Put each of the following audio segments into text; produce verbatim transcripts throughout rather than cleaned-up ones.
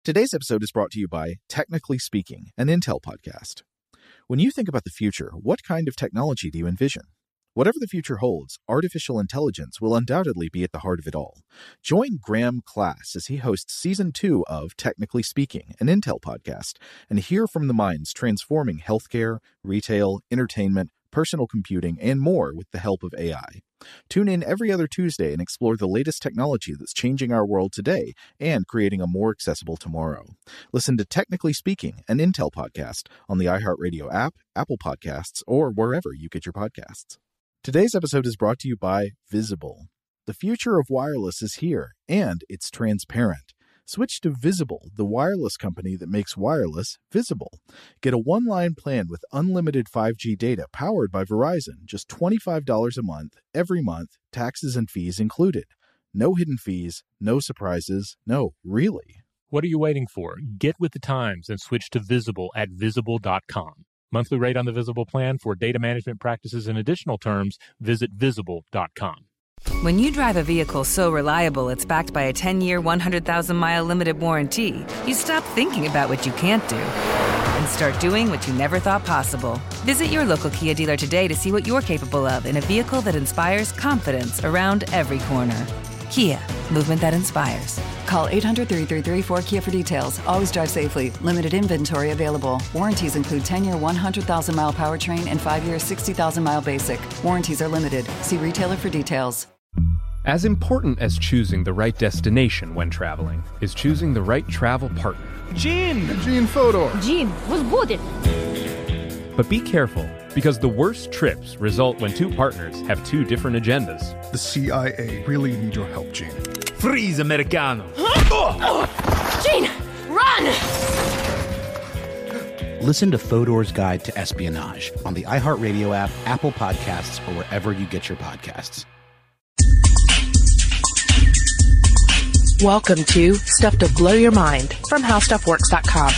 Today's episode is brought to you by Technically Speaking, an Intel podcast. When you think about the future, what kind of technology do you envision? Whatever the future holds, artificial intelligence will undoubtedly be at the heart of it all. Join Graham Class as he hosts Season two of Technically Speaking, an Intel podcast, and hear from the minds transforming healthcare, retail, entertainment, personal computing, and more with the help of A I. Tune in every other Tuesday and explore the latest technology that's changing our world today and creating a more accessible tomorrow. Listen to Technically Speaking, an Intel podcast on the iHeartRadio app, Apple Podcasts, or wherever you get your podcasts. Today's episode is brought to you by Visible. The future of wireless is here, and it's transparent. Switch to Visible, the wireless company that makes wireless visible. Get a one-line plan with unlimited five G data powered by Verizon, just twenty-five dollars a month, every month, taxes and fees included. No hidden fees, no surprises, no, really. What are you waiting for? Get with the times and switch to Visible at visible dot com. Monthly rate on the Visible plan for data management practices and additional terms, visit visible dot com. When you drive a vehicle so reliable it's backed by a ten-year, one hundred thousand mile limited warranty, you stop thinking about what you can't do and start doing what you never thought possible. Visit your local Kia dealer today to see what you're capable of in a vehicle that inspires confidence around every corner. Kia, movement that inspires. Call eight hundred, three three three, four Kia for details. Always drive safely. Limited inventory available. Warranties include ten-year, one hundred thousand mile powertrain and five-year, sixty thousand mile basic. Warranties are limited. See retailer for details. As important as choosing the right destination when traveling is choosing the right travel partner. Gene! Gene Fodor! Gene, was good! But be careful, because the worst trips result when two partners have two different agendas. The C I A really need your help, Gene. Freeze, Americano! Gene, run! Listen to Fodor's Guide to Espionage on the iHeartRadio app, Apple Podcasts, or wherever you get your podcasts. Welcome to Stuff to Blow Your Mind from how stuff works dot com.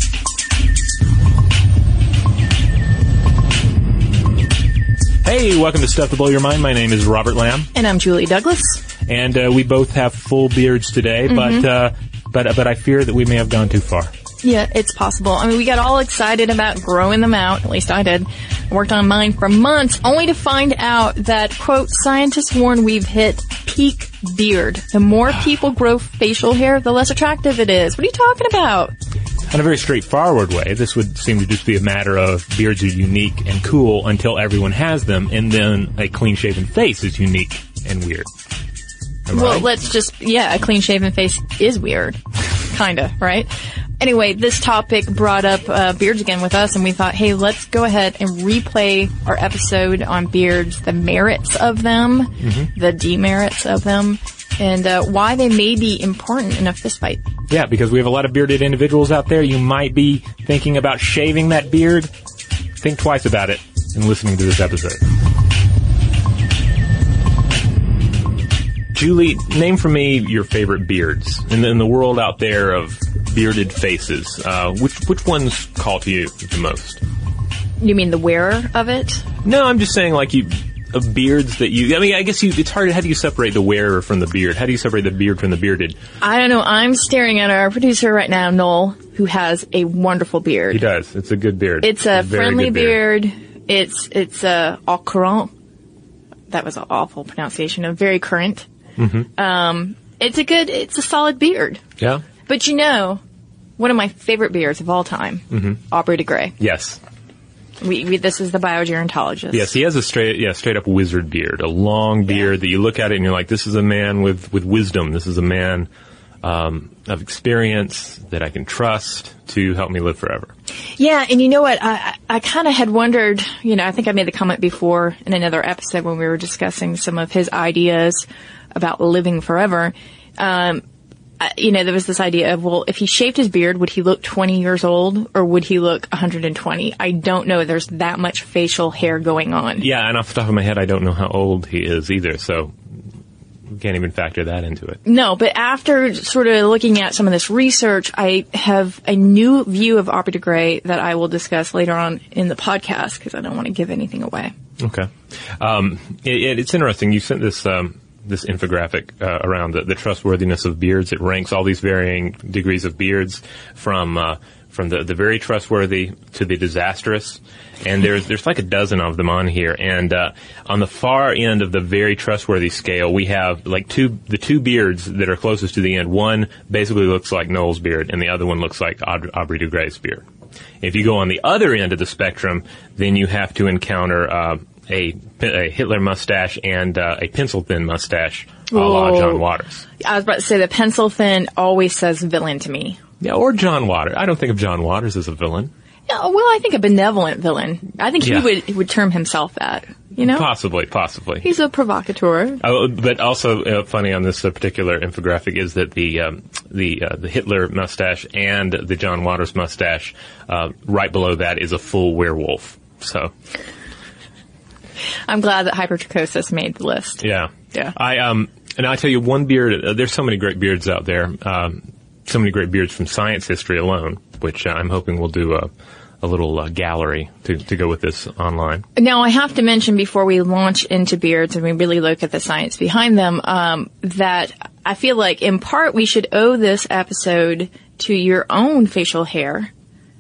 Hey, welcome to Stuff to Blow Your Mind. My name is Robert Lamb. And I'm Julie Douglas. And uh, we both have full beards today, mm-hmm. but, uh, but, but I fear that we may have gone too far. Yeah, it's possible. I mean, we got all excited about growing them out. At least I did. I worked on mine for months, only to find out that, quote, scientists warn we've hit peak beard. The more people grow facial hair, the less attractive it is. What are you talking about? In a very straightforward way, this would seem to just be a matter of beards are unique and cool until everyone has them, and then a clean-shaven face is unique and weird. Am I well, right? let's just, yeah, a clean-shaven face is weird. Kinda, right? Anyway, this topic brought up uh, beards again with us, and we thought, hey, let's go ahead and replay our episode on beards, the merits of them, mm-hmm. the demerits of them, and uh, why they may be important in a fistfight. Yeah, because we have a lot of bearded individuals out there. You might be thinking about shaving that beard. Think twice about it in listening to this episode. Julie, name for me your favorite beards in the, in the world out there of bearded faces. Uh, which which ones call to you the most? You mean the wearer of it? No, I'm just saying like you of beards that you. I mean, I guess you. It's hard. How do you separate the wearer from the beard? How do you separate the beard from the bearded? I don't know. I'm staring at our producer right now, Noel, who has a wonderful beard. He does. It's a good beard. It's a, a friendly beard. beard. It's it's a au courant. That was an awful pronunciation. A very current. Mm-hmm. Um, it's a good, it's a solid beard. Yeah. But you know, one of my favorite beards of all time, mm-hmm. Aubrey de Grey. Yes. We, we this is the biogerontologist. Yes, he has a straight, yeah, straight up wizard beard, a long beard yeah. that you look at it and you're like, this is a man with, with wisdom. This is a man, um, of experience that I can trust to help me live forever. Yeah, and you know what? I, I kind of had wondered, you know, I think I made the comment before in another episode when we were discussing some of his ideas about living forever. Um, you know, there was this idea of, well, if he shaved his beard, would he look twenty years old or would he look one hundred twenty? I don't know. There's that much facial hair going on. Yeah, and off the top of my head, I don't know how old he is either, so we can't even factor that into it. No, but after sort of looking at some of this research, I have a new view of Aubrey de Grey that I will discuss later on in the podcast because I don't want to give anything away. Okay. Um, it, it's interesting. You sent this um, this infographic uh, around the, the trustworthiness of beards. It ranks all these varying degrees of beards from uh, from the, the very trustworthy to the disastrous. And there's there's like a dozen of them on here. And uh, on the far end of the very trustworthy scale, we have like two the two beards that are closest to the end. One basically looks like Noel's beard, and the other one looks like Aud- Aubrey de Grey's beard. If you go on the other end of the spectrum, then you have to encounter uh, a, a Hitler mustache and uh, a pencil-thin mustache, a la Whoa. John Waters. I was about to say the pencil thin always says villain to me. Yeah, or John Waters. I don't think of John Waters as a villain. Yeah, well, I think a benevolent villain. I think Yeah. he would he would term himself that. You know, Possibly, possibly. he's a provocateur. Uh, but also uh, funny on this uh, particular infographic is that the um, the uh, the Hitler mustache and the John Waters mustache, uh, right below that is a full werewolf. So I'm glad that hypertrichosis made the list. yeah, Yeah. I um and I tell you one beard. Uh, there's so many great beards out there. Um, so many great beards from science history alone, which uh, I'm hoping we'll do a a little uh, gallery to to go with this online. Now, I have to mention before we launch into beards and we really look at the science behind them, um, that I feel like in part we should owe this episode to your own facial hair.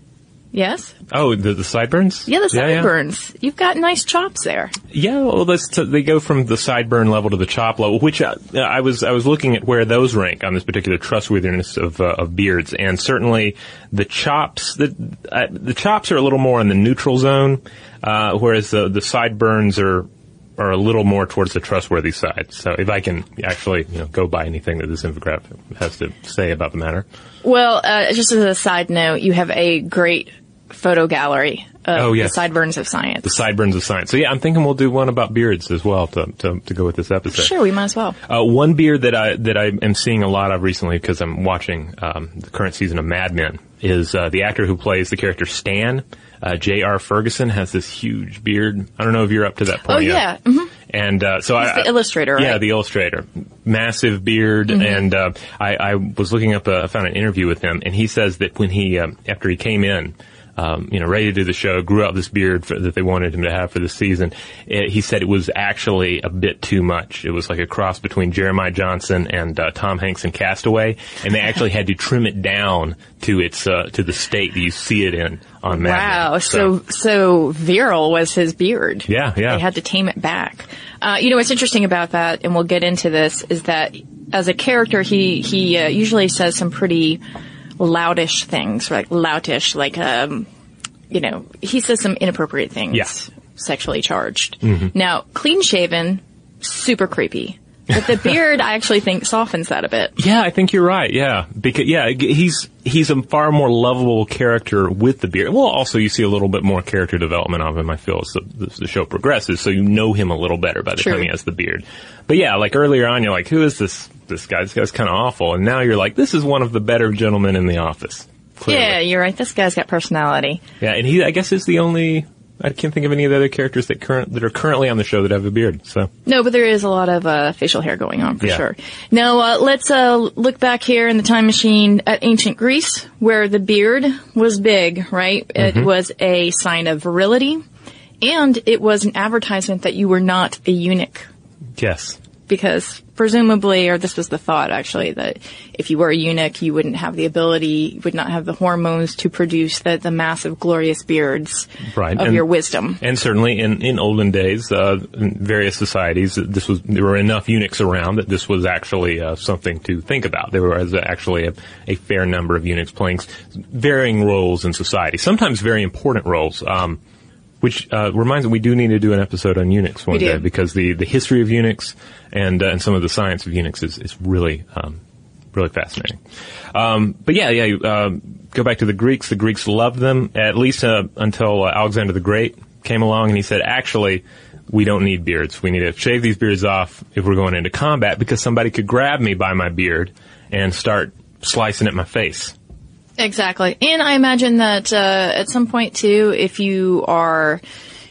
Yes? Oh, the, the sideburns? Yeah, the Yeah, yeah. sideburns. You've got nice chops there. Yeah, well, that's t- they go from the sideburn level to the chop level, which uh, I was I was looking at where those rank on this particular trustworthiness of uh, of beards, and certainly the chops the uh, the chops are a little more in the neutral zone, uh, whereas the the sideburns are are a little more towards the trustworthy side. So if I can actually you know go by anything that this infographic has to say about the matter. Well, uh, just as a side note, you have a great photo gallery of Oh, yes. the sideburns of science. The sideburns of science. So yeah, I'm thinking we'll do one about beards as well to to, to go with this episode. Sure, we might as well. Uh, one beard that I that I am seeing a lot of recently because I'm watching um, the current season of Mad Men is uh, the actor who plays the character Stan. Uh, J R. Ferguson has this huge beard. I don't know if you're up to that point Oh, yet. yeah. Mm-hmm. And uh, so He's I, the illustrator, right? Yeah, the illustrator. Massive beard, Mm-hmm. and uh, I, I was looking up. Uh, I found an interview with him, and he says that when he um, after he came in. Um, you know, ready to do the show, grew out this beard for, that they wanted him to have for the season. It, he said it was actually a bit too much. It was like a cross between Jeremiah Johnson and uh, Tom Hanks in Castaway, and they actually had to trim it down to its uh, to the state that you see it in on Mad Men. Wow, so so virile was his beard. Yeah, yeah. They had to tame it back. Uh, you know, what's interesting about that, and we'll get into this, is that as a character, he he uh, usually says some pretty loudish things, like loutish, like um, you know, he says some inappropriate things, Yeah. sexually charged. Mhm. Now, clean shaven, super creepy. But the beard, I actually think, softens that a bit. Yeah, I think you're right. Yeah, because yeah, he's he's a far more lovable character with the beard. Well, also you see a little bit more character development of him. I feel as the, the show progresses, so you know him a little better by the True. time he has the beard. But yeah, like earlier on, you're like, who is this this guy? This guy's kind of awful, and now you're like, this is one of the better gentlemen in the office. Clearly. Yeah, you're right. This guy's got personality. Yeah, and he, I guess, is the only. I can't think of any of the other characters that current that are currently on the show that have a beard. So No, but there is a lot of uh, facial hair going on for Yeah. sure. Now, uh, let's uh, look back here in the time machine at ancient Greece, where the beard was big, right? It Mhm. was a sign of virility, and it was an advertisement that you were not a eunuch, yes, because presumably, or this was the thought actually, that if you were a eunuch, you wouldn't have the ability, you would not have the hormones to produce the, the massive, glorious beards right. of and, your wisdom. And certainly in, in olden days, uh, in various societies, this was there were enough eunuchs around that this was actually uh, something to think about. There was actually a, a fair number of eunuchs playing varying roles in society, sometimes very important roles. Um, Which uh, reminds me, we do need to do an episode on eunuchs one We do. day because the, the history of eunuchs and uh, and some of the science of eunuchs is, is really um, really fascinating. Um, but yeah, yeah. Uh, go back to the Greeks. The Greeks loved them at least uh, until uh, Alexander the Great came along and he said, actually, we don't need beards. We need to shave these beards off if we're going into combat because somebody could grab me by my beard and start slicing at my face. Exactly. And I imagine that uh, at some point, too, if you are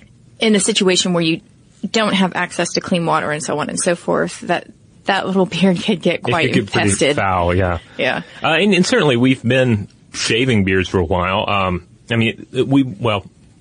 in a situation where you don't have access to clean water and so on and so forth, that that little beard could get quite it could get pretty infested. foul, yeah. Yeah. Uh, and, and certainly we've been shaving beards for a while. Um, I mean, we, well,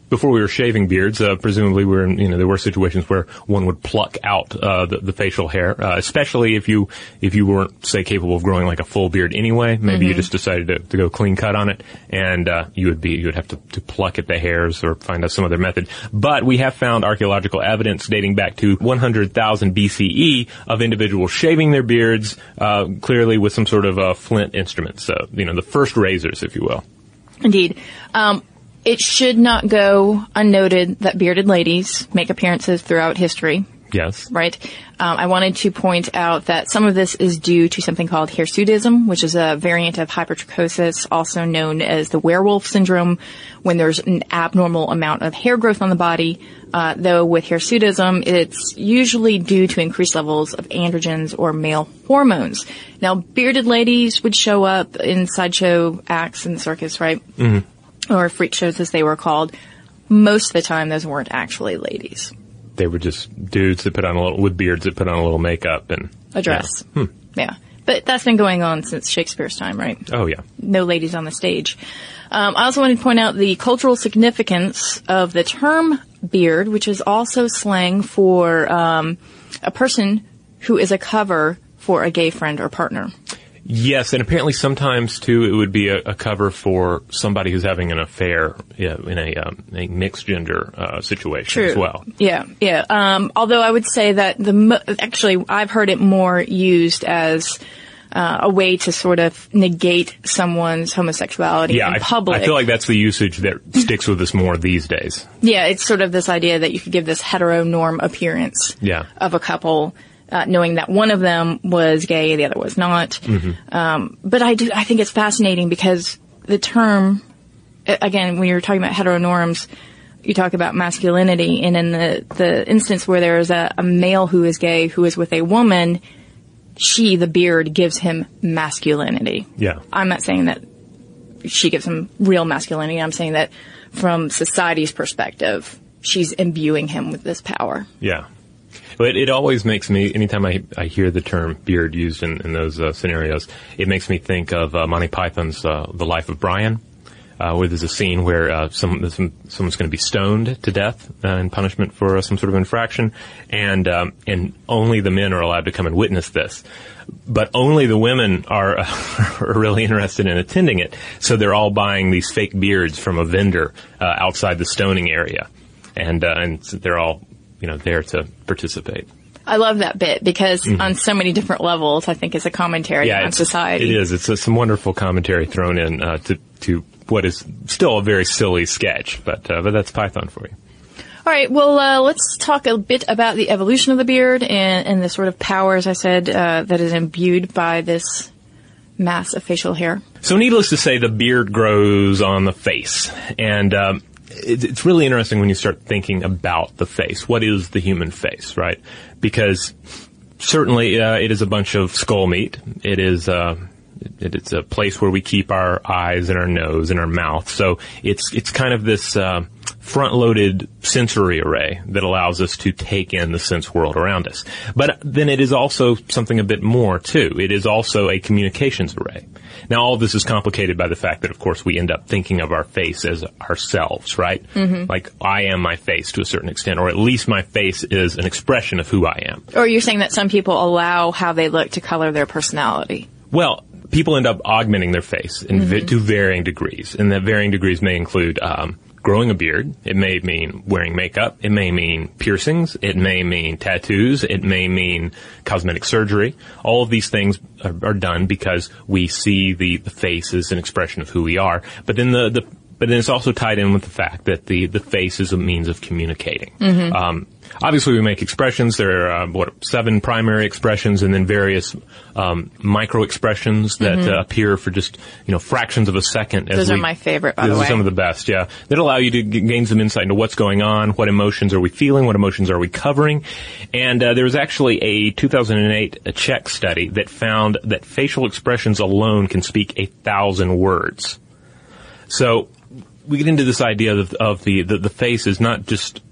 before we were shaving beards, uh, presumably we were in, you know, there were situations where one would pluck out, uh, the, the facial hair, uh, especially if you, if you weren't, say, capable of growing like a full beard anyway. Maybe mm-hmm. you just decided to, to go clean cut on it, and, uh, you would be, you would have to, to pluck at the hairs or find out some other method. But we have found archaeological evidence dating back to one hundred thousand B C E of individuals shaving their beards, uh, clearly with some sort of, uh, flint instruments, uh, you know, the first razors, if you will. Indeed. Um, It should not go unnoted that bearded ladies make appearances throughout history. Yes. Right? Um, I wanted to point out that some of this is due to something called hirsutism, which is a variant of hypertrichosis, also known as the werewolf syndrome, when there's an abnormal amount of hair growth on the body. Uh, though with hirsutism, it's usually due to increased levels of androgens or male hormones. Now, bearded ladies would show up in sideshow acts in the circus, right? Mm-hmm. Or freak shows, as they were called. Most of the time, those weren't actually ladies. They were just dudes that put on a little, with beards that put on a little makeup and a dress. Yeah. Hmm. Yeah. But that's been going on since Shakespeare's time, right? Oh, yeah. No ladies on the stage. Um, I also wanted to point out the cultural significance of the term beard, which is also slang for um, a person who is a cover for a gay friend or partner. Yes, and apparently sometimes, too, it would be a, a cover for somebody who's having an affair yeah, in a, um, a mixed-gender uh, situation True. as well. Yeah, yeah. Um, although I would say that the mo- actually, I've heard it more used as uh, a way to sort of negate someone's homosexuality yeah, in I, public. I feel like that's the usage that sticks with us more these days. Yeah, it's sort of this idea that you could give this heteronorm appearance yeah. of a couple, Uh, knowing that one of them was gay, the other was not. Mm-hmm. Um, but I do, I think it's fascinating because the term, again, when you're talking about heteronorms, you talk about masculinity, and in the, the instance where there is a, a male who is gay who is with a woman, she, the beard, gives him masculinity. Yeah. I'm not saying that she gives him real masculinity. I'm saying that from society's perspective, she's imbuing him with this power. Yeah. But it always makes me, anytime I, I hear the term beard used in, in those uh, scenarios, it makes me think of uh, Monty Python's uh, The Life of Brian, uh, where there's a scene where uh, some, some someone's going to be stoned to death uh, in punishment for uh, some sort of infraction, and um, and only the men are allowed to come and witness this. But only the women are, uh, are really interested in attending it, so they're all buying these fake beards from a vendor uh, outside the stoning area, and uh, and they're all, you know, there to participate. I love that bit because mm-hmm. on so many different levels, I think it's a commentary yeah, on society. It is. It's a, some wonderful commentary thrown in uh, to to what is still a very silly sketch, but uh, but that's Python for you. All right. Well, uh, let's talk a bit about the evolution of the beard and, and the sort of power, as I said, uh, that is imbued by this mass of facial hair. So, needless to say, the beard grows on the face, and um, it, it's really interesting when you start thinking about the face. What is the human face, right? Because certainly uh, it is a bunch of skull meat. It is. Uh, It, it's a place where we keep our eyes and our nose and our mouth. So it's it's kind of this uh, front-loaded sensory array that allows us to take in the sense world around us. But then it is also something a bit more, too. It is also a communications array. Now, all of this is complicated by the fact that, of course, we end up thinking of our face as ourselves, right? Mm-hmm. Like, I am my face to a certain extent, or at least my face is an expression of who I am. Or you're saying that some people allow how they look to color their personality. Well, people end up augmenting their face in mm-hmm. vi- to varying degrees, and that varying degrees may include um, growing a beard. It may mean wearing makeup. It may mean piercings. It may mean tattoos. It may mean cosmetic surgery. All of these things are, are done because we see the, the face as an expression of who we are. But then the, the but then it's also tied in with the fact that the, the face is a means of communicating. Mm-hmm. Um, obviously, we make expressions. There are, uh, what, seven primary expressions and then various um, micro expressions that mm-hmm. uh, appear for just, you know, fractions of a second. Those as we, are my favorite, by the way. Those are some of the best, yeah. That allow you to g- gain some insight into what's going on, what emotions are we feeling, what emotions are we covering. And uh, there was actually a two thousand eight a Czech study that found that facial expressions alone can speak a thousand words. So we get into this idea of, of the, the, the face is not just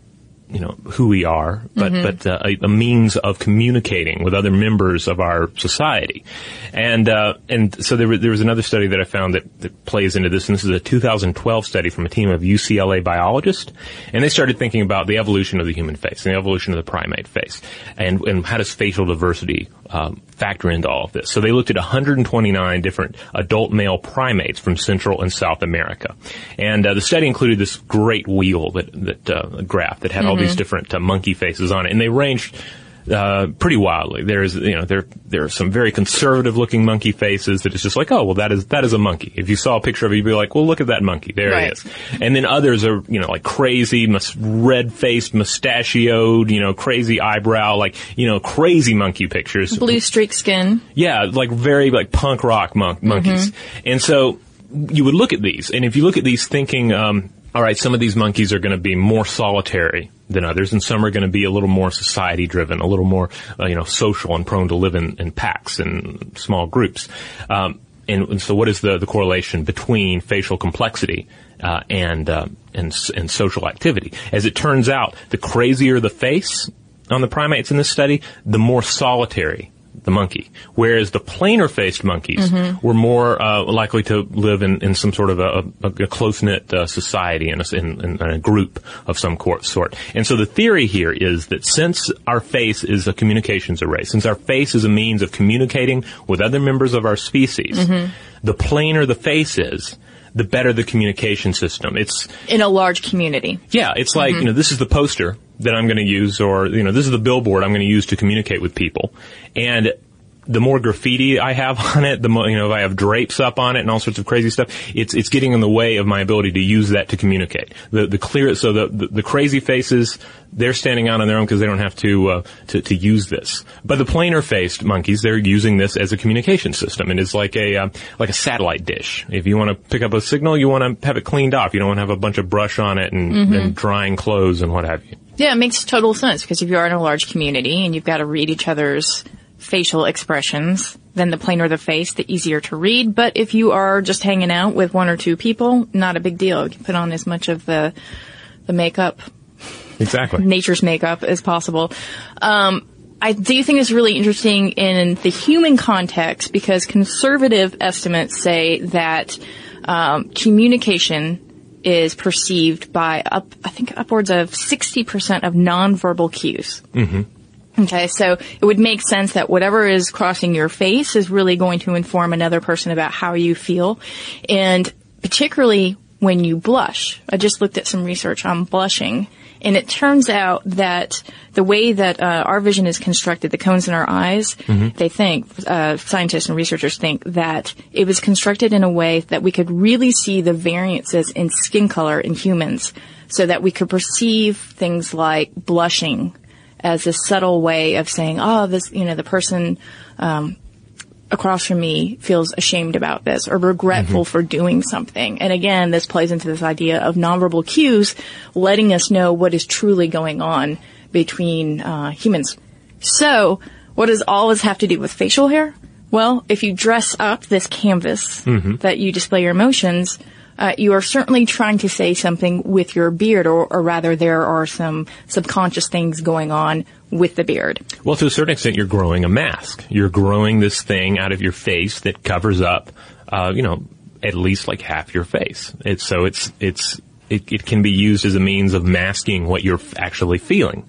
you know, who we are, but, mm-hmm. but uh, a, a means of communicating with other members of our society. And, uh, and so there, there was another study that I found that, that plays into this, and this is a two thousand twelve study from a team of U C L A biologists, and they started thinking about the evolution of the human face and the evolution of the primate face, and, and how does facial diversity um, factor into all of this. So they looked at one hundred twenty-nine different adult male primates from Central and South America. And uh, the study included this great wheel, that, that uh, graph that had mm-hmm. all these different uh, monkey faces on it. And they ranged uh, pretty wildly. There's, you know, there there are some very conservative-looking monkey faces that is just like, oh, well, that is that is a monkey. If you saw a picture of it, you'd be like, well, look at that monkey. There right. it is. And then others are, you know, like crazy, mus- red-faced, mustachioed, you know, crazy eyebrow, like, you know, crazy monkey pictures. Blue streak skin. Yeah, like very, like, punk rock mon- monkeys. Mm-hmm. And so you would look at these, and if you look at these thinking, um, all right, some of these monkeys are going to be more solitary than others, and some are going to be a little more society-driven, a little more, uh, you know, social and prone to live in, in packs and small groups. Um, and, and so what is the, the correlation between facial complexity uh, and, uh, and and social activity? As it turns out, the crazier the face on the primates in this study, the more solitary the monkey, whereas the plainer-faced monkeys mm-hmm. were more uh, likely to live in, in some sort of a, a, a close-knit uh, society and a, in, in a group of some sort. And so the theory here is that since our face is a communications array, since our face is a means of communicating with other members of our species, mm-hmm. the plainer the face is, the better the communication system. It's in a large community. Yeah, it's like, mm-hmm. you know, this is the poster that I'm going to use, or, you know, this is the billboard I'm going to use to communicate with people. And the more graffiti I have on it, the more, you know, if I have drapes up on it and all sorts of crazy stuff, it's, it's getting in the way of my ability to use that to communicate. The, the clear, so the, the, the crazy faces, they're standing out on their own because they don't have to, uh, to, to use this. But the plainer faced monkeys, they're using this as a communication system. And it's like a, uh, like a satellite dish. If you want to pick up a signal, you want to have it cleaned off. You don't want to have a bunch of brush on it and, mm-hmm. and drying clothes and what have you. Yeah, it makes total sense, because if you are in a large community and you've got to read each other's facial expressions, then the plainer the face, the easier to read. But if you are just hanging out with one or two people, not a big deal. You can put on as much of the the makeup, exactly, nature's makeup as possible. Um, I do think it's really interesting in the human context, because conservative estimates say that um, communication is perceived by up, I think upwards of sixty percent of nonverbal cues. Mm-hmm. Okay, so it would make sense that whatever is crossing your face is really going to inform another person about how you feel. And particularly when you blush. I just looked at some research on blushing, and it turns out that the way that uh, our vision is constructed, the cones in our eyes, mm-hmm. they think, uh, scientists and researchers think that it was constructed in a way that we could really see the variances in skin color in humans, so that we could perceive things like blushing as a subtle way of saying, oh, this, you know, the person um across from me feels ashamed about this or regretful mm-hmm. for doing something. And again, this plays into this idea of nonverbal cues letting us know what is truly going on between uh humans. So, what does all this have to do with facial hair? Well, if you dress up this canvas mm-hmm. that you display your emotions, uh, you are certainly trying to say something with your beard, or, or rather there are some subconscious things going on with the beard. Well, to a certain extent, you're growing a mask. You're growing this thing out of your face that covers up, uh, you know, at least like half your face. It's, so it's, it's, it, it can be used as a means of masking what you're actually feeling.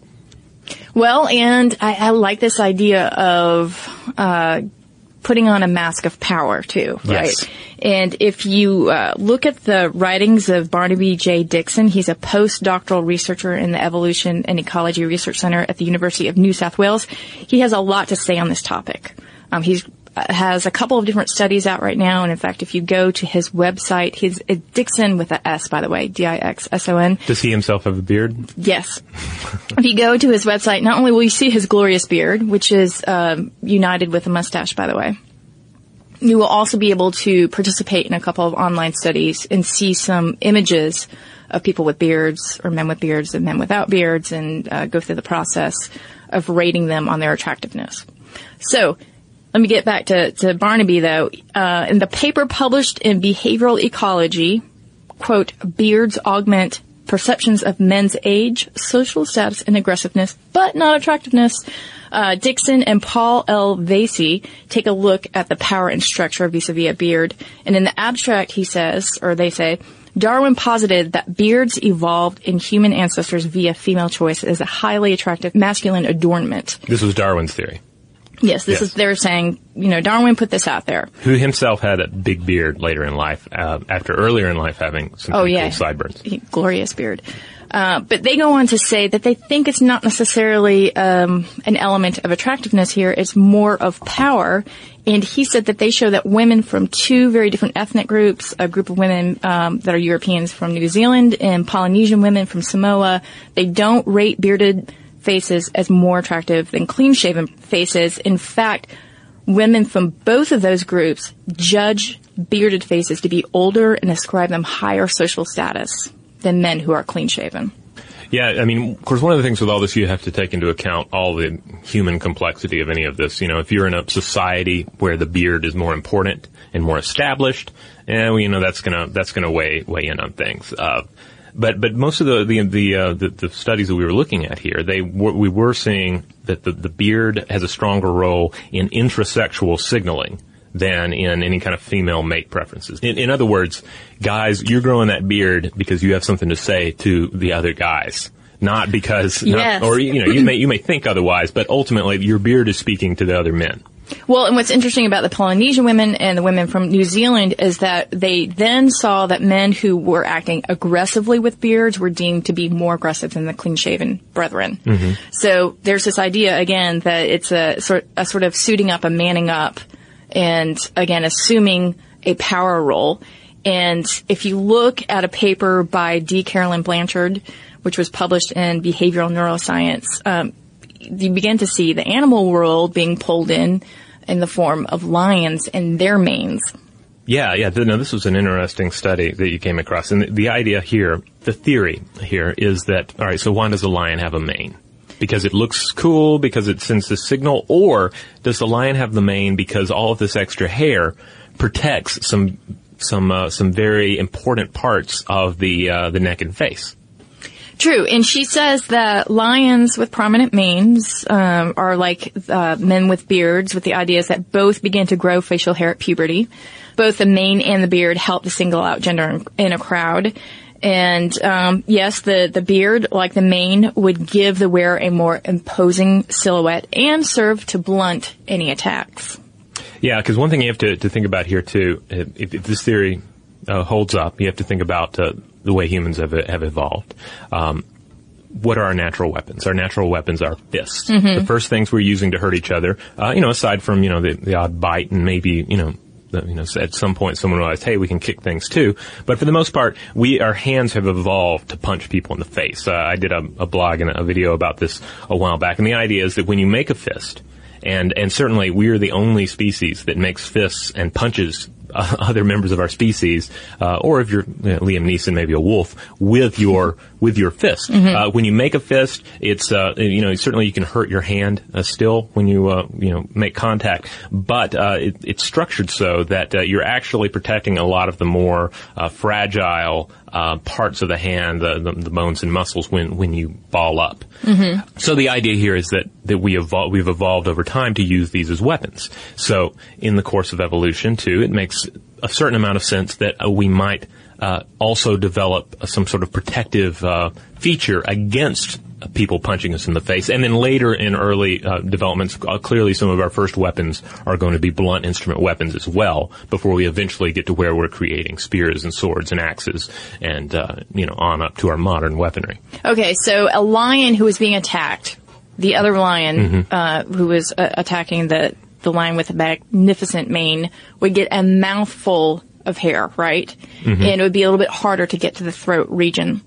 Well, and I, I like this idea of, uh, putting on a mask of power too, right? Yes. And if you uh, look at the writings of Barnaby J. Dixon, he's a postdoctoral researcher in the Evolution and Ecology Research Center at the University of New South Wales. He has a lot to say on this topic. Um, he's uh, has a couple of different studies out right now, and in fact, if you go to his website, his uh, Dixon with a S, by the way, D I X S O N. Does he himself have a beard? Yes. If you go to his website, not only will you see his glorious beard, which is um, united with a mustache, by the way, you will also be able to participate in a couple of online studies and see some images of people with beards, or men with beards and men without beards, and uh, go through the process of rating them on their attractiveness. So, let me get back to, to Barnaby, though. Uh, in the paper published in Behavioral Ecology, quote, beards augment perceptions of men's age, social status, and aggressiveness, but not attractiveness. Uh, Dixon and Paul L. Vasey take a look at the power and structure vis-a-vis a beard. And in the abstract, he says, or they say, Darwin posited that beards evolved in human ancestors via female choice as a highly attractive masculine adornment. This was Darwin's theory. Yes, this yes. is, they're saying, you know, Darwin put this out there. Who himself had a big beard later in life, uh, after earlier in life having some oh, pretty yeah. cool sideburns. He, glorious beard. Uh, but they go on to say that they think it's not necessarily um, an element of attractiveness here. It's more of power. And he said that they show that women from two very different ethnic groups, a group of women um, that are Europeans from New Zealand and Polynesian women from Samoa, they don't rate bearded faces as more attractive than clean-shaven faces. In fact, women from both of those groups judge bearded faces to be older and ascribe them higher social status than men who are clean-shaven. Yeah, I mean, of course, one of the things with all this, you have to take into account all the human complexity of any of this. You know, if you're in a society where the beard is more important and more established, and well, you know, that's gonna that's gonna weigh weigh in on things. Uh, but but most of the the the, uh, the the studies that we were looking at here, they were, we were seeing that the the beard has a stronger role in intrasexual signaling than in any kind of female mate preferences. In, in other words, guys, you're growing that beard because you have something to say to the other guys, not because, yes. not, or you know, you may you may think otherwise, but ultimately your beard is speaking to the other men. Well, and what's interesting about the Polynesian women and the women from New Zealand is that they then saw that men who were acting aggressively with beards were deemed to be more aggressive than the clean-shaven brethren. Mm-hmm. So there's this idea again that it's a sort a sort of suiting up, a manning up. And again, assuming a power role. And if you look at a paper by D. Carolyn Blanchard, which was published in Behavioral Neuroscience, um, you begin to see the animal world being pulled in in the form of lions and their manes. Yeah, yeah. No, this was an interesting study that you came across. And the, the idea here, the theory here is that, all right, so why does a lion have a mane? Because it looks cool, because it sends this signal, or does the lion have the mane because all of this extra hair protects some some uh, some very important parts of the uh, the neck and face? True, and she says that lions with prominent manes um, are like uh, men with beards, with the idea is that both begin to grow facial hair at puberty. Both the mane and the beard help to single out gender in, in a crowd. And, um, yes, the, the beard, like the mane, would give the wearer a more imposing silhouette and serve to blunt any attacks. Yeah, because one thing you have to, to think about here, too, if, if this theory uh, holds up, you have to think about uh, the way humans have, have evolved. Um, what are our natural weapons? Our natural weapons are fists. Mm-hmm. The first things we're using to hurt each other, uh, you know, aside from, you know, the, the odd bite and maybe, you know, you know, at some point someone realized, hey, we can kick things too. But for the most part, we, our hands have evolved to punch people in the face. Uh, I did a, a blog and a video about this a while back. And the idea is that when you make a fist, and, and certainly we are the only species that makes fists and punches uh, other members of our species, uh, or if you're you know, Liam Neeson, maybe a wolf, with your, with your fist. Mm-hmm. Uh, when you make a fist, it's, uh, you know, certainly you can hurt your hand, uh, still when you, uh, you know, make contact, but, uh, it, it's structured so that, uh, you're actually protecting a lot of the more, uh, fragile, uh, parts of the hand, the, the, the bones and muscles when, when you ball up. Mm-hmm. So the idea here is that, that we evol- we've evolved over time to use these as weapons. So in the course of evolution too, it makes a certain amount of sense that uh, we might uh, also develop uh, some sort of protective uh, feature against uh, people punching us in the face. And then later in early uh, developments, uh, clearly some of our first weapons are going to be blunt instrument weapons as well, before we eventually get to where we're creating spears and swords and axes and, uh, you know, on up to our modern weaponry. Okay, so a lion who was being attacked, the other lion mm-hmm. uh, who was uh, attacking the the lion with a magnificent mane would get a mouthful of hair, right? Mm-hmm. And it would be a little bit harder to get to the throat region.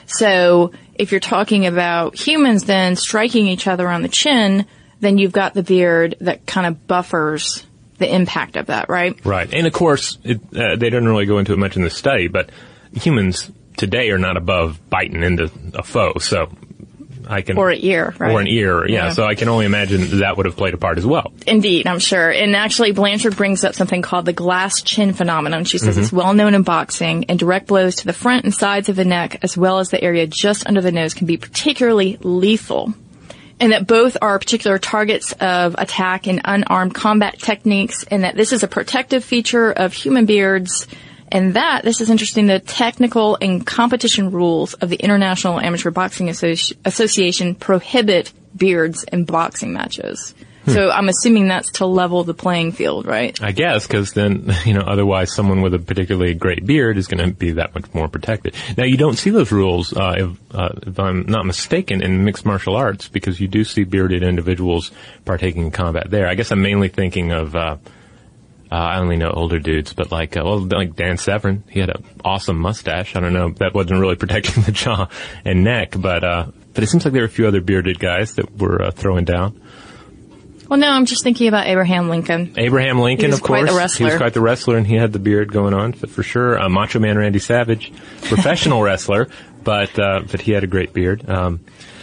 So if you're talking about humans then striking each other on the chin, then you've got the beard that kind of buffers the impact of that, right? Right. And of course, it, uh, they didn't really go into it much in this study, but humans today are not above biting into a foe. So I can or an ear, right? Or an ear, yeah. yeah. So I can only imagine that would have played a part as well. Indeed, I'm sure. And actually, Blanchard brings up something called the glass chin phenomenon. She says Mm-hmm. it's well known in boxing, and direct blows to the front and sides of the neck, as well as the area just under the nose, can be particularly lethal. And that both are particular targets of attack in unarmed combat techniques, and that this is a protective feature of human beards. And that, this is interesting, the technical and competition rules of the International Amateur Boxing Associ- Association prohibit beards in boxing matches. Hmm. So I'm assuming that's to level the playing field, right? I guess, because then, you know, otherwise someone with a particularly great beard is going to be that much more protected. Now, you don't see those rules, uh, if, uh, if I'm not mistaken, in mixed martial arts, because you do see bearded individuals partaking in combat there. I guess I'm mainly thinking of, uh, Uh, I only know older dudes, but like, uh, well, like Dan Severn, he had an awesome mustache. I don't know, that wasn't really protecting the jaw and neck, but, uh, but it seems like there were a few other bearded guys that were, uh, throwing down. Well, no, I'm just thinking about Abraham Lincoln. Abraham Lincoln, he was of course. Quite the wrestler. He was quite the wrestler, and he had the beard going on, for, for sure. Uh, Macho Man Randy Savage, professional wrestler, but, uh, but he had a great beard. Um,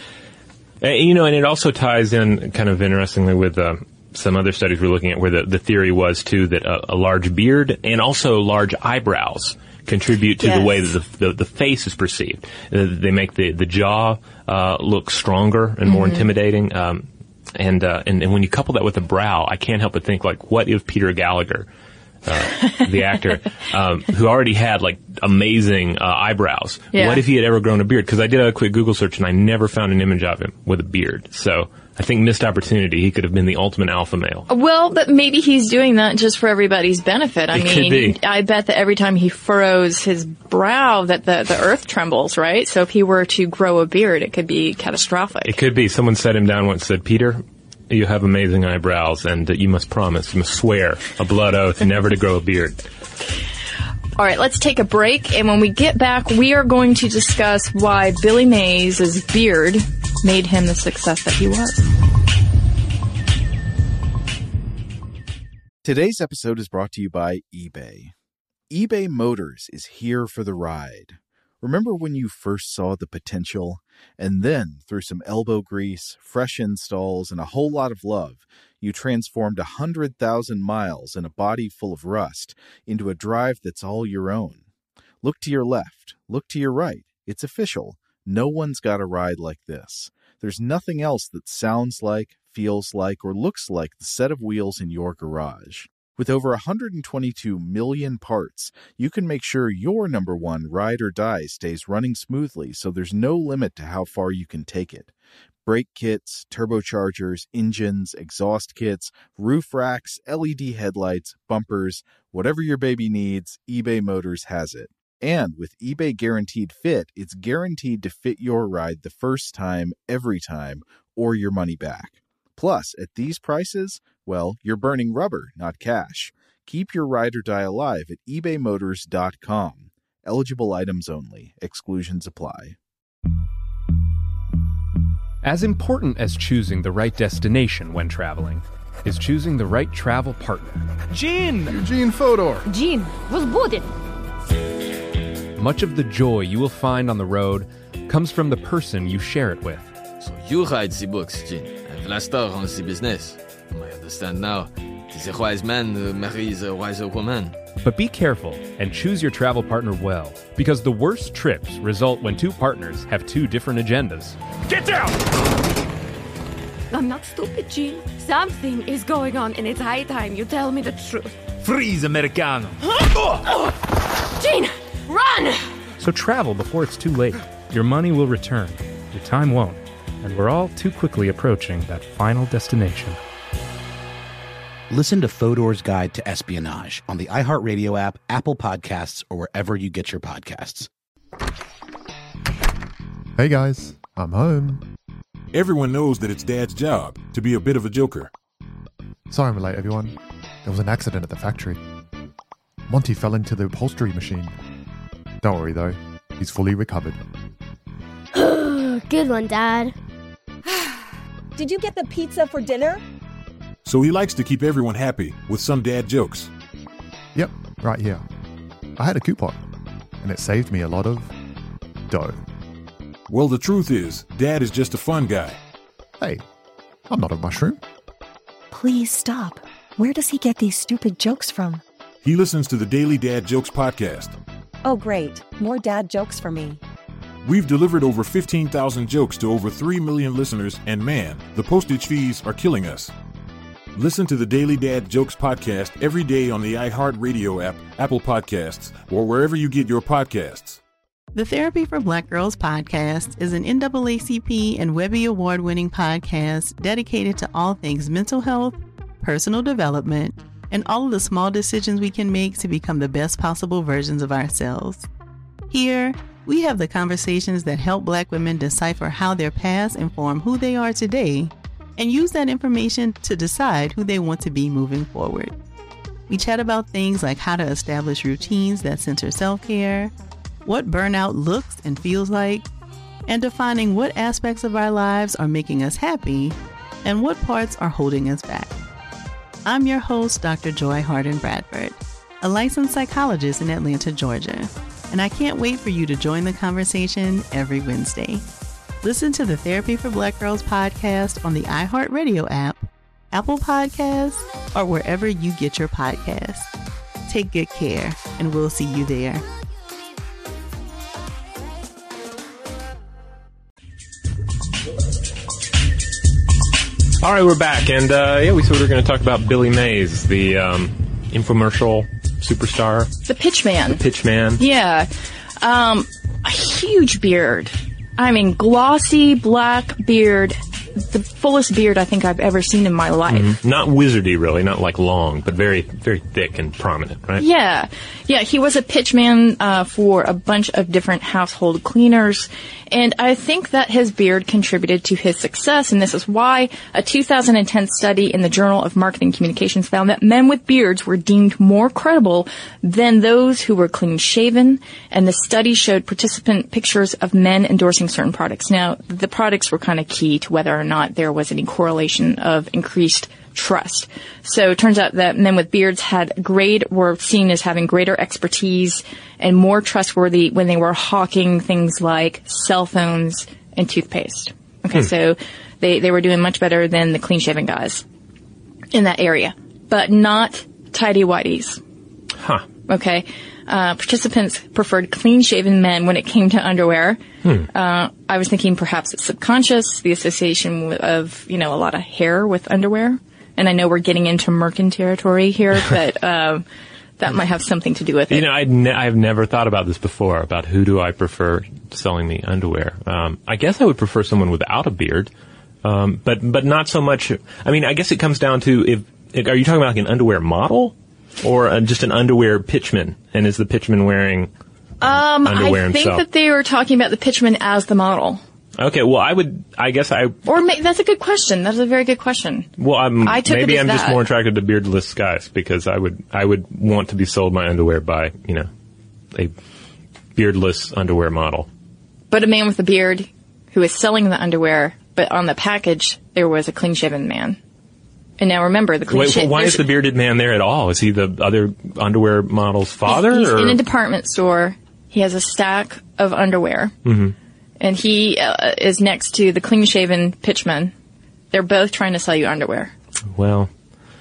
and, you know, and it also ties in kind of interestingly with, uh, some other studies we're looking at where the, the theory was, too, that a, a large beard and also large eyebrows contribute to yes. the way that the, the, the face is perceived. Uh, they make the, the jaw uh, look stronger and more mm-hmm. intimidating. Um, and, uh, and and when you couple that with the brow, I can't help but think, like, what if Peter Gallagher, uh, the actor, um, who already had, like, amazing uh, eyebrows, yeah. what if he had ever grown a beard? Because I did a quick Google search, and I never found an image of him with a beard. So I think missed opportunity. He could have been the ultimate alpha male. Well, but maybe he's doing that just for everybody's benefit. I it mean, could be. I bet that every time he furrows his brow that the, the earth trembles, right? So if he were to grow a beard, it could be catastrophic. It could be. Someone set him down once and said, Peter, you have amazing eyebrows, and uh, you must promise, you must swear a blood oath never to grow a beard. All right, let's take a break, and when we get back, we are going to discuss why Billy Mays' beard made him the success that he was. Today's episode is brought to you by eBay. eBay Motors is here for the ride. Remember when you first saw the potential? And then, through some elbow grease, fresh installs, and a whole lot of love, you transformed one hundred thousand miles and a body full of rust into a drive that's all your own. Look to your left. Look to your right. It's official. No one's got a ride like this. There's nothing else that sounds like, feels like, or looks like the set of wheels in your garage. With over one hundred twenty-two million parts, you can make sure your number one ride or die stays running smoothly, so there's no limit to how far you can take it. Brake kits, turbochargers, engines, exhaust kits, roof racks, L E D headlights, bumpers, whatever your baby needs, eBay Motors has it. And with eBay Guaranteed Fit, it's guaranteed to fit your ride the first time, every time, or your money back. Plus, at these prices, well, you're burning rubber, not cash. Keep your ride or die alive at ebay motors dot com. Eligible items only. Exclusions apply. As important as choosing the right destination when traveling is choosing the right travel partner. Gene! Eugene Fodor! Gene, was будет? Much of the joy you will find on the road comes from the person you share it with. So you write the books, Gene, and Vlastar runs the business. I understand now. It is a wise man who marries a wiser woman. But be careful and choose your travel partner well, because the worst trips result when two partners have two different agendas. Get down! I'm not stupid, Gene. Something is going on, and it's high time you tell me the truth. Freeze, Americano! Gene, run! So travel before it's too late. Your money will return, your time won't, and we're all too quickly approaching that final destination. Listen to Fodor's Guide to Espionage on the iHeartRadio app, Apple Podcasts, or wherever you get your podcasts. Hey guys, I'm home. Everyone knows that it's Dad's job to be a bit of a joker. Sorry I'm late, everyone. There was an accident at the factory. Monty fell into the upholstery machine. Don't worry though, he's fully recovered. Good one, Dad. Did you get the pizza for dinner? So he likes to keep everyone happy with some dad jokes. Yep, right here. I had a coupon, and it saved me a lot of dough. Well, the truth is, Dad is just a fun guy. Hey, I'm not a mushroom. Please stop. Where does he get these stupid jokes from? He listens to the Daily Dad Jokes podcast. Oh, great. More dad jokes for me. We've delivered over fifteen thousand jokes to over three million listeners, and man, the postage fees are killing us. Listen to the Daily Dad Jokes podcast every day on the iHeartRadio app, Apple Podcasts, or wherever you get your podcasts. The Therapy for Black Girls podcast is an N double A C P and Webby Award-winning podcast dedicated to all things mental health, personal development, and all of the small decisions we can make to become the best possible versions of ourselves. Here, we have the conversations that help Black women decipher how their past inform who they are today and use that information to decide who they want to be moving forward. We chat about things like how to establish routines that center self-care, what burnout looks and feels like, and defining what aspects of our lives are making us happy and what parts are holding us back. I'm your host, Doctor Joy Harden Bradford, a licensed psychologist in Atlanta, Georgia, and I can't wait for you to join the conversation every Wednesday. Listen to the Therapy for Black Girls podcast on the iHeartRadio app, Apple Podcasts, or wherever you get your podcasts. Take good care, and we'll see you there. All right, we're back, and uh, yeah, we said we were going to talk about Billy Mays, the um, infomercial superstar. The pitch man. The pitch man. Yeah. Um, a huge beard. I mean, glossy black beard. The fullest beard I think I've ever seen in my life. Mm-hmm. Not wizardy, really. Not like long, but very, very thick and prominent, right? Yeah. Yeah, he was a pitchman uh, for a bunch of different household cleaners. And I think that his beard contributed to his success, and this is why a two thousand ten study in the Journal of Marketing Communications found that men with beards were deemed more credible than those who were clean-shaven, and the study showed participant pictures of men endorsing certain products. Now, the products were kind of key to whether or not there was any correlation of increased trust. So it turns out that men with beards had great, were seen as having greater expertise and more trustworthy when they were hawking things like cell phones and toothpaste. Okay, hmm. so they, they were doing much better than the clean-shaven guys in that area, but not tidy-whities. Huh. Okay. Uh, participants preferred clean-shaven men when it came to underwear. Hmm. Uh, I was thinking perhaps it's subconscious, the association of, you know, a lot of hair with underwear. And I know we're getting into Merkin territory here, but um, that might have something to do with it. You know, I'd ne- I've never thought about this before, about who do I prefer selling me underwear. Um, I guess I would prefer someone without a beard, um, but but not so much. I mean, I guess it comes down to, if, if are you talking about like an underwear model or uh, just an underwear pitchman? And is the pitchman wearing um, underwear I think himself? that they were talking about the pitchman as the model. Okay, well, I would, I guess I... Or ma- that's a good question. That's a very good question. Well, I'm, I took maybe it as I'm that. just more attracted to beardless guys, because I would, I would want to be sold my underwear by, you know, a beardless underwear model. But a man with a beard who is selling the underwear, but on the package, there was a clean-shaven man. And now remember, the clean-shaven... Wait, why is the bearded man there at all? Is he the other underwear model's father? He's, he's or? in a department store. He has a stack of underwear. Mm-hmm. And he uh, is next to the clean-shaven pitchman. They're both trying to sell you underwear. Well,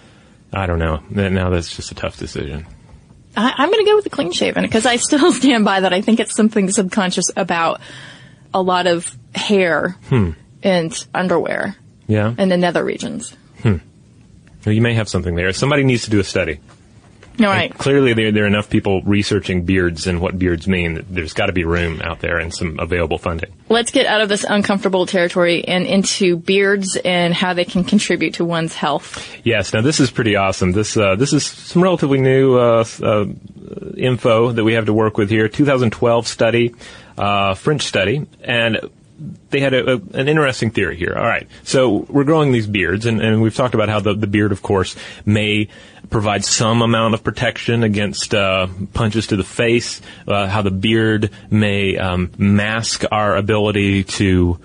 I don't know. Now that's just a tough decision. I, I'm going to go with the clean-shaven because I still stand by that. I think it's something subconscious about a lot of hair hmm. and underwear. Yeah. And in nether regions. Hmm. Well, you may have something there. Somebody needs to do a study. All right. And clearly, there, there are enough people researching beards and what beards mean that there's got to be room out there and some available funding. Let's get out of this uncomfortable territory and into beards and how they can contribute to one's health. Yes. Now, this is pretty awesome. This uh, this is some relatively new uh, uh, info that we have to work with here. two thousand twelve study, uh, French study, and they had a, a, an interesting theory here. All right. So we're growing these beards, and, and we've talked about how the, the beard, of course, may provide some amount of protection against uh, punches to the face, uh, how the beard may um, mask our ability to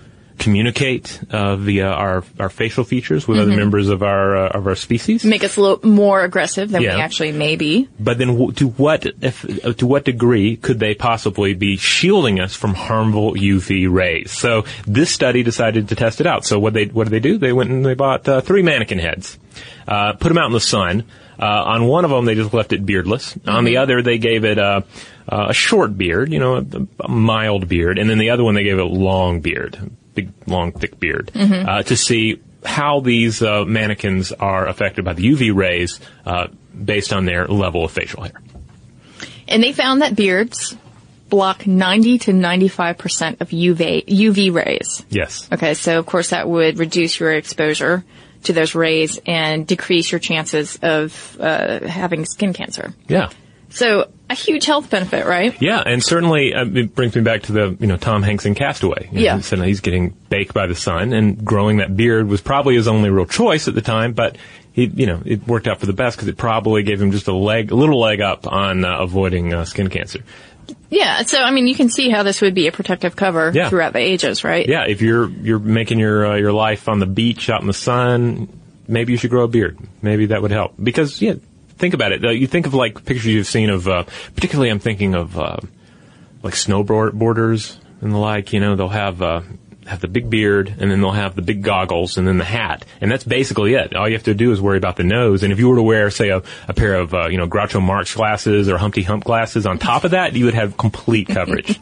communicate uh, via our, our facial features with mm-hmm. other members of our uh, of our species. Make us a little more aggressive than yeah. we actually may be. But then, w- to what if uh, to what degree could they possibly be shielding us from harmful U V rays? So this study decided to test it out. So what they what did they do? They went and they bought uh, three mannequin heads, uh, put them out in the sun. Uh, on one of them, they just left it beardless. Mm-hmm. On the other, they gave it a, a short beard, you know, a, a mild beard. And then the other one, they gave it a long beard, big, long, thick beard, mm-hmm. uh, to see how these uh, mannequins are affected by the U V rays uh, based on their level of facial hair. And they found that beards block ninety to ninety-five percent of U V, U V rays. Yes. Okay, so of course that would reduce your exposure to those rays and decrease your chances of uh, having skin cancer. Yeah. So a huge health benefit, right? Yeah, and certainly uh, it brings me back to the, you know, Tom Hanks in Castaway. You know, yeah. He said he's getting baked by the sun, and growing that beard was probably his only real choice at the time, but he, you know, it worked out for the best because it probably gave him just a leg, a little leg up on uh, avoiding uh, skin cancer. Yeah, so I mean, you can see how this would be a protective cover yeah. throughout the ages, right? Yeah, if you're you're making your uh, your life on the beach out in the sun, maybe you should grow a beard. Maybe that would help. Because yeah, think about it. Uh, you think of like pictures you've seen of, uh, particularly I'm thinking of uh, like snowboarders and the like. You know, they'll have uh, have the big beard, and then they'll have the big goggles, and then the hat, and that's basically it. All you have to do is worry about the nose. And if you were to wear, say, a, a pair of uh, you know Groucho Marx glasses or Humpty Hump glasses on top of that, you would have complete coverage.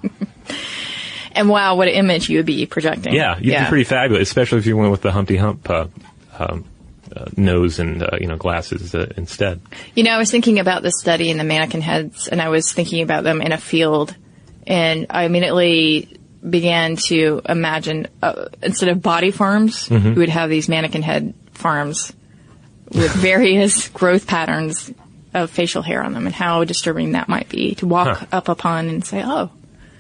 And wow, what an image you would be projecting. Yeah, you'd yeah. be pretty fabulous, especially if you went with the Humpty Hump uh, um, uh, nose and uh, you know glasses uh, instead. You know, I was thinking about this study and the mannequin heads, and I was thinking about them in a field, and I immediately began to imagine, uh, instead of body farms, mm-hmm. we would have these mannequin head farms with various growth patterns of facial hair on them, and how disturbing that might be to walk huh. up upon and say, oh.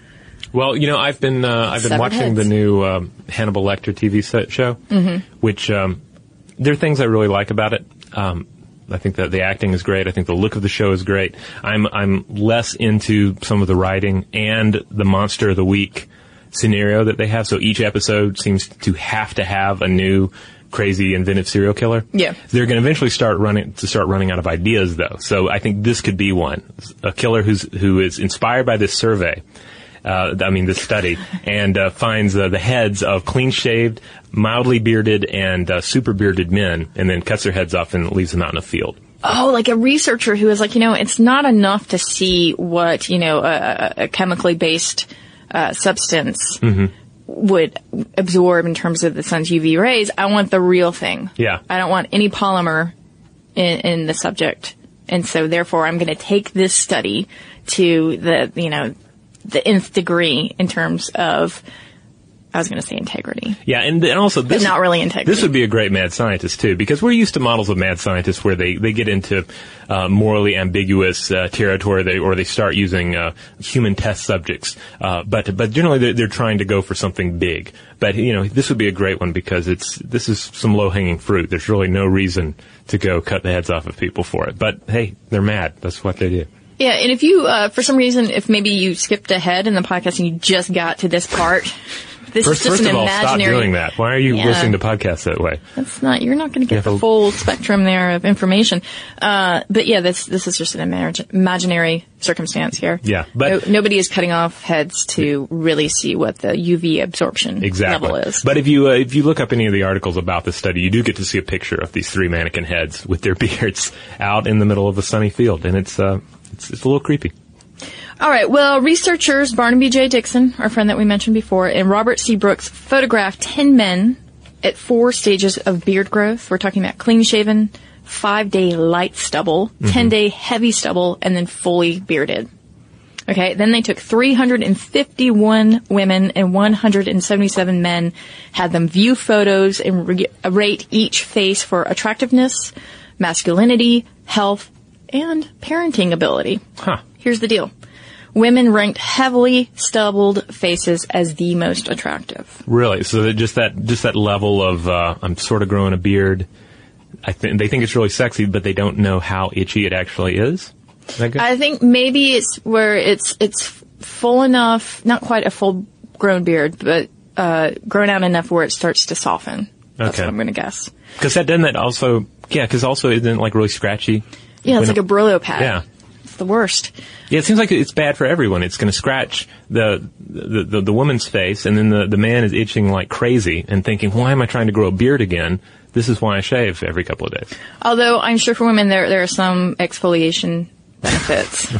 Well, you know, I've been uh, I've been watching heads. the new um, Hannibal Lecter T V set show, mm-hmm. which um, there are things I really like about it. Um, I think that the acting is great. I think the look of the show is great. I'm I'm less into some of the writing and the monster of the week scenario that they have. So each episode seems to have to have a new crazy inventive serial killer. Yeah. They're going to eventually start running to start running out of ideas though. So I think this could be one. A killer who's who is inspired by this survey. Uh, I mean, this study, and uh, finds uh, the heads of clean-shaved, mildly bearded, and uh, super bearded men, and then cuts their heads off and leaves them out in a field. Oh, like a researcher who is like, you know, it's not enough to see what, you know, a, a chemically based uh, substance mm-hmm. would absorb in terms of the sun's U V rays. I want the real thing. Yeah. I don't want any polymer in, in the subject. And so, therefore, I'm going to take this study to the, you know, the nth degree in terms of, I was going to say integrity. Yeah, and, and also this, but not really integrity. This would be a great mad scientist too, because we're used to models of mad scientists where they, they get into uh, morally ambiguous uh, territory, they, or they start using uh, human test subjects. Uh, but but generally they're, they're trying to go for something big. But you know, this would be a great one because it's this is some low hanging fruit. There's really no reason to go cut the heads off of people for it. But hey, they're mad. That's what they do. Yeah, and if you, uh, for some reason, if maybe you skipped ahead in the podcast and you just got to this part, this first, is just first an of all, imaginary. Stop doing that. Why are you yeah. listening to podcasts that way? That's not. You're not going to get the to... full spectrum there of information. Uh, but yeah, this this is just an imag- imaginary circumstance here. Yeah, but no, nobody is cutting off heads to really see what the U V absorption exactly. level is. But if you uh, if you look up any of the articles about this study, you do get to see a picture of these three mannequin heads with their beards out in the middle of a sunny field, and it's uh it's, it's a little creepy. All right. Well, researchers Barnaby J. Dixon, our friend that we mentioned before, and Robert C. Brooks photographed ten men at four stages of beard growth. We're talking about clean-shaven, five-day light stubble, mm-hmm. ten-day heavy stubble, and then fully bearded. Okay. Then they took three hundred fifty-one women and one hundred seventy-seven men, had them view photos and re- rate each face for attractiveness, masculinity, health, and parenting ability. Huh. Here's the deal. Women ranked heavily stubbled faces as the most attractive. Really? So that just that just that level of uh, I'm sort of growing a beard. I think they think it's really sexy, but they don't know how itchy it actually is. Is that good? I think maybe it's where it's it's full enough, not quite a full grown beard, but uh, grown out enough where it starts to soften. That's Okay. what I'm going to guess. Because that doesn't that also, yeah, because also isn't it like really scratchy? Yeah, it's When like a Brillo pad. Yeah. It's the worst. Yeah, it seems like it's bad for everyone. It's going to scratch the, the, the, the woman's face, and then the, the man is itching like crazy and thinking, why am I trying to grow a beard again? This is why I shave every couple of days. Although I'm sure for women there there are some exfoliation benefits.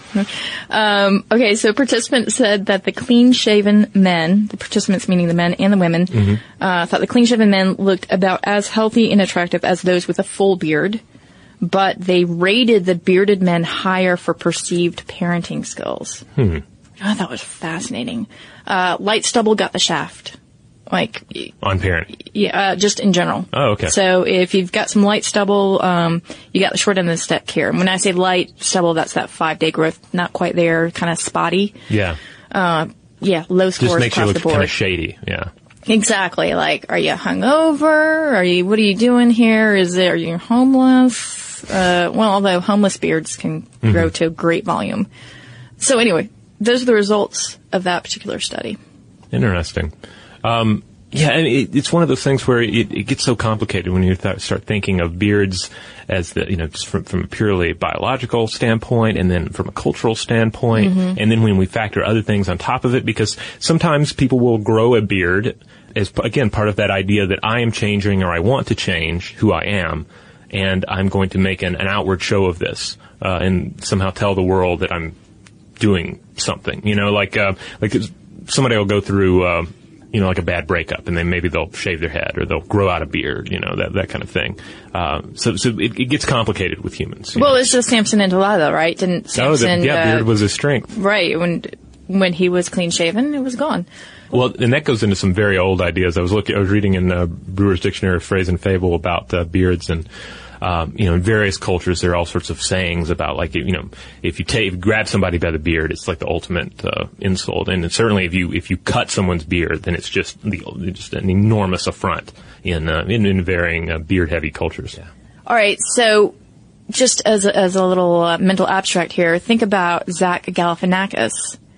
um, okay, so participants said that the clean-shaven men, the participants meaning the men and the women, Mm-hmm. uh, thought the clean-shaven men looked about as healthy and attractive as those with a full beard, but they rated the bearded men higher for perceived parenting skills. Hmm. I thought it was fascinating. Uh, light stubble got the shaft. Like, On parent. yeah, uh, just in general. Oh, okay. So if you've got some light stubble, um, you got the short end of the stick here. And when I say light stubble, that's that five day growth, not quite there, kind of spotty. Yeah. Uh, yeah, low Just scores makes you across look the board. kind of shady. Yeah. Exactly. Like, are you hungover? Are you, what are you doing here? Is there, are you homeless? Uh, well, although homeless beards can Mhm. grow to a great volume. So anyway, those are the results of that particular study. Interesting. Um, yeah, and it, it's one of those things where it, it gets so complicated when you th- start thinking of beards as the, you know, just from, from a purely biological standpoint, and then from a cultural standpoint, Mhm. and then when we factor other things on top of it, because sometimes people will grow a beard as, again, part of that idea that I am changing or I want to change who I am, and I'm going to make an, an outward show of this, uh, and somehow tell the world that I'm doing something. You know, like, uh, like somebody will go through, uh, you know, like a bad breakup, and then maybe they'll shave their head or they'll grow out a beard, you know, that that kind of thing. Uh, so so it, it gets complicated with humans. Well, it's just Samson and Delilah, right? Didn't Oh, Samson, the, yeah, uh, beard was his strength. right, when, when he was clean shaven, it was gone. Well, and that goes into some very old ideas. I was looking, I was reading in uh, Brewer's Dictionary of Phrase and Fable about uh, beards, and um, you know, in various cultures there are all sorts of sayings about, like, you know, if you take, if you grab somebody by the beard, it's like the ultimate uh, insult, and certainly if you if you cut someone's beard, then it's just the just an enormous affront in uh, in, in varying uh, beard heavy cultures. Yeah. All right, so just as a, as a little uh, mental abstract here, think about Zach Galifianakis.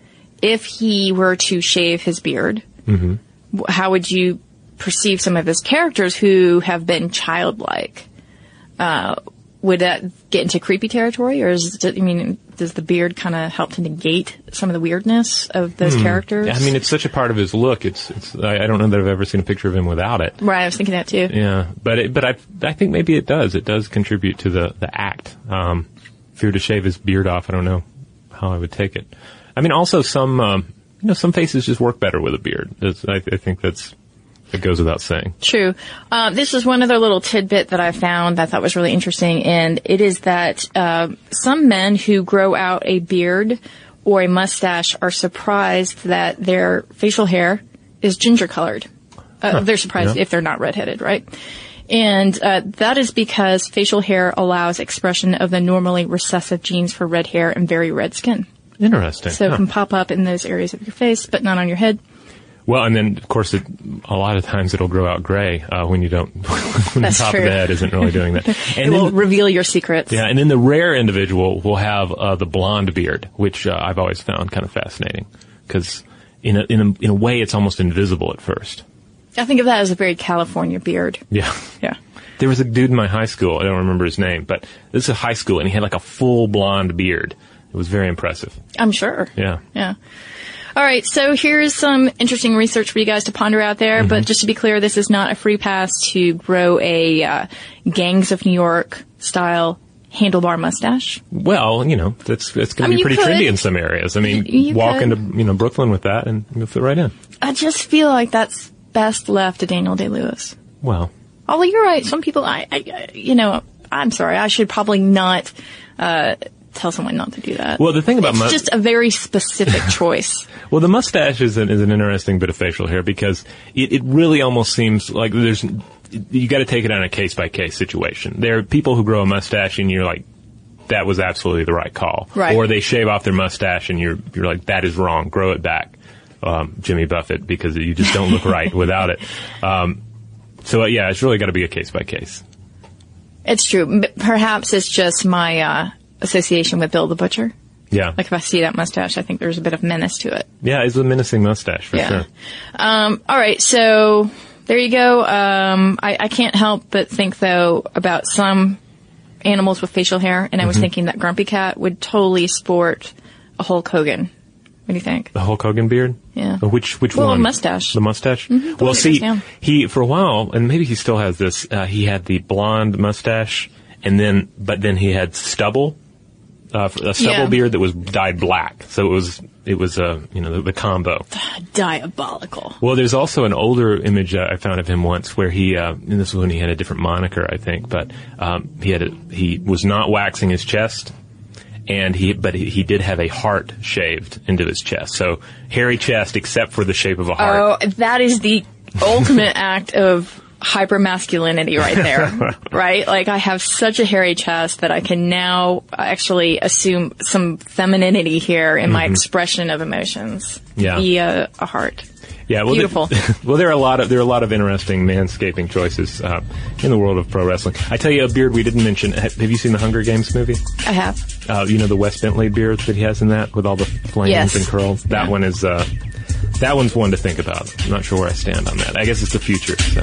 If he were to shave his beard, Mm-hmm. wh- how would you perceive some of his characters who have been childlike? Uh, would that get into creepy territory, or is it, I mean, does the beard kind of help to negate some of the weirdness of those Hmm. characters? Yeah, I mean, it's such a part of his look. It's, it's. I, I don't know that I've ever seen a picture of him without it. Right, I was thinking that too. Yeah, but it, but I I think maybe it does. It does contribute to the the act. Um, if he were to shave his beard off, I don't know how I would take it. I mean, also some um, you know, some faces just work better with a beard. It's, I, I think that's it goes without saying. True. Uh, this is one other little tidbit that I found that I thought was really interesting, and it is that uh, some men who grow out a beard or a mustache are surprised that their facial hair is ginger colored. Uh, Huh. They're surprised Yeah. if they're not redheaded, right? And uh, that is because facial hair allows expression of the normally recessive genes for red hair and very red skin. Interesting. So it Huh. can pop up in those areas of your face, but not on your head. Well, and then of course, it, a lot of times it'll grow out gray uh, when you don't. when That's the top true. of the head isn't really doing that. It And will then, reveal your secrets. yeah, and then the rare individual will have uh, the blonde beard, which uh, I've always found kind of fascinating, because in a, in a in a way it's almost invisible at first. I think of that as a very California beard. Yeah. Yeah. There was a dude in my high school, I don't remember his name, but this is a high school, and he had like a full blonde beard. It was very impressive. I'm sure. Yeah. Yeah. All right, so here's some interesting research for you guys to ponder out there, Mm-hmm. but just to be clear, this is not a free pass to grow a uh, Gangs of New York style handlebar mustache. Well, you know, that's that's I going to mean, be you pretty could. trendy in some areas. I mean, Y- you walk could. into, you know, Brooklyn with that and you'll fit right in. I just feel like that's best left to Daniel Day-Lewis. Well, Although you're right, some people, I, I, I- you know, I'm sorry, I should probably not uh, tell someone not to do that. Well, the thing about it's mu- just a very specific choice. well, the mustache is an, is an interesting bit of facial hair because it, it really almost seems like there's, you got to take it on a case by case situation. There are people who grow a mustache and you're like, that was absolutely the right call. Right. Or they shave off their mustache and you're, you're like, that is wrong, grow it back. Um, Jimmy Buffett, because you just don't look right without it. Um, so uh, yeah, it's really got to be a case by case. It's true. M- Perhaps it's just my uh, association with Bill the Butcher. Yeah. Like if I see that mustache, I think there's a bit of menace to it. Yeah, it's a menacing mustache for yeah. sure. Um, all right, so there you go. Um, I, I can't help but think though about some animals with facial hair, and I was mm-hmm. thinking that Grumpy Cat would totally sport a Hulk Hogan. What do you think? The Hulk Hogan beard? Yeah. Uh, which which well, one? The mustache. The mustache? Mm-hmm. Well, see, he for a while, and maybe he still has this. Uh, he had the blonde mustache, and then but then he had stubble, uh, a stubble yeah. beard that was dyed black. So it was it was a uh, you know the, the combo. Diabolical. Well, there's also an older image uh, I found of him once where he, uh, and this was when he had a different moniker, I think, but um, he had a, he was not waxing his chest. And he, but he, he did have a heart shaved into his chest. So hairy chest, except for the shape of a heart. Oh, that is the ultimate act of hypermasculinity right there, right? Like I have such a hairy chest that I can now actually assume some femininity here in mm-hmm. my expression of emotions yeah. via a heart. Yeah, well, beautiful. There, well, there are a lot of there are a lot of interesting manscaping choices uh, in the world of pro wrestling. I tell you, a beard we didn't mention. Have you seen the Hunger Games movie? I have. Uh, you know the Wes Bentley beard that he has in that with all the flames yes. and curls. That yeah. one is uh, that one's one to think about. I'm not sure where I stand on that. I guess it's the future. So.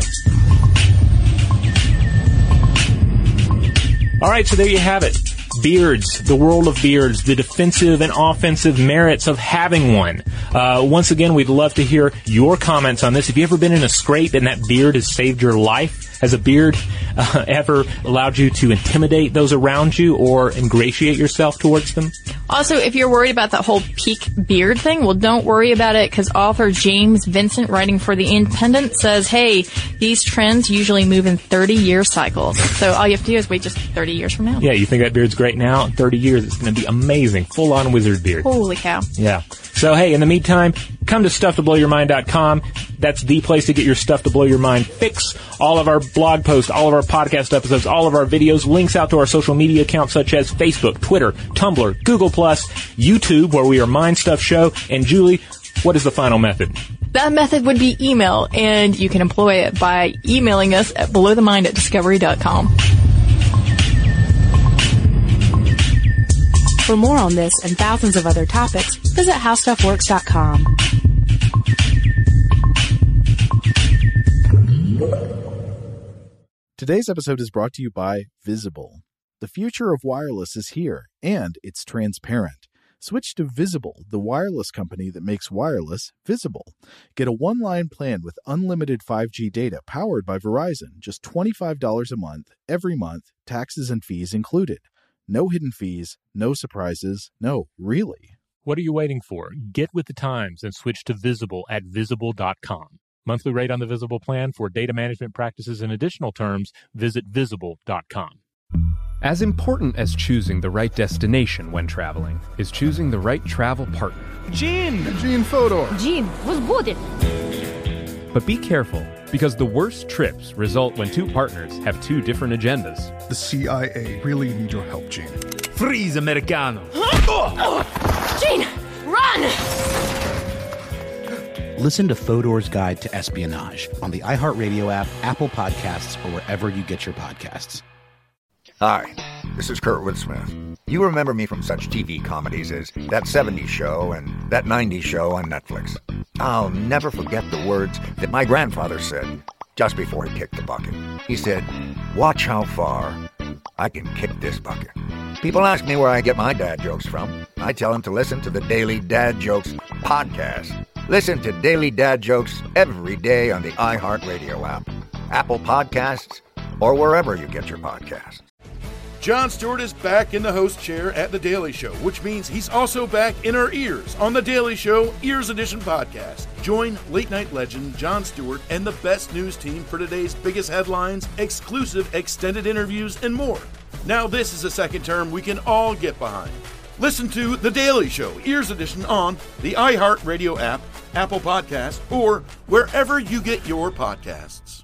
All right, so there you have it. Beards, the world of beards, the defensive and offensive merits of having one. Uh, once again, we'd love to hear your comments on this. Have you ever been in a scrape and that beard has saved your life? Has a beard uh, ever allowed you to intimidate those around you or ingratiate yourself towards them? Also, if you're worried about that whole peak beard thing, well, don't worry about it because author James Vincent, writing for The Independent, says, hey, these trends usually move in thirty-year cycles. So all you have to do is wait just thirty years from now. Yeah, you think that beard's great now? In thirty years, it's going to be amazing. Full-on wizard beard. Holy cow. Yeah. So, hey, in the meantime, come to stuff to blow your mind dot com. That's the place to get your Stuff to Blow Your Mind fix. All of our blog posts, all of our podcast episodes, all of our videos, links out to our social media accounts such as Facebook, Twitter, Tumblr, Google Plus, YouTube, where we are Mind Stuff Show. And Julie, what is the final method? That method would be email, and you can employ it by emailing us at below the mind at discovery dot com. For more on this and thousands of other topics, visit how stuff works dot com. Today's episode is brought to you by Visible. The future of wireless is here, and it's transparent. Switch to Visible, the wireless company that makes wireless visible. Get a one-line plan with unlimited five G data powered by Verizon, just twenty-five dollars a month, every month, taxes and fees included. No hidden fees, no surprises, no, really. What are you waiting for? Get with the times and switch to Visible at visible dot com. Monthly rate on the Visible plan for data management practices and additional terms, visit visible dot com. As important as choosing the right destination when traveling is choosing the right travel partner. Gene! Gene Fodor! Gene, was будет? But be careful, because the worst trips result when two partners have two different agendas. The C I A really need your help, Gene. Freeze, Americano! Gene, run! Listen to Fodor's Guide to Espionage on the iHeartRadio app, Apple Podcasts, or wherever you get your podcasts. Hi, this is Kurtwood Smith. You remember me from such T V comedies as That seventies Show and That nineties Show on Netflix. I'll never forget the words that my grandfather said just before he kicked the bucket. He said, "Watch how far I can kick this bucket." People ask me where I get my dad jokes from. I tell them to listen to the Daily Dad Jokes podcast. Listen to Daily Dad Jokes every day on the iHeartRadio app, Apple Podcasts, or wherever you get your podcasts. Jon Stewart is back in the host chair at The Daily Show, which means he's also back in our ears on The Daily Show Ears Edition podcast. Join late-night legend Jon Stewart and the best news team for today's biggest headlines, exclusive extended interviews, and more. Now this is a second term we can all get behind. Listen to The Daily Show Ears Edition on the iHeartRadio app, Apple Podcasts, or wherever you get your podcasts.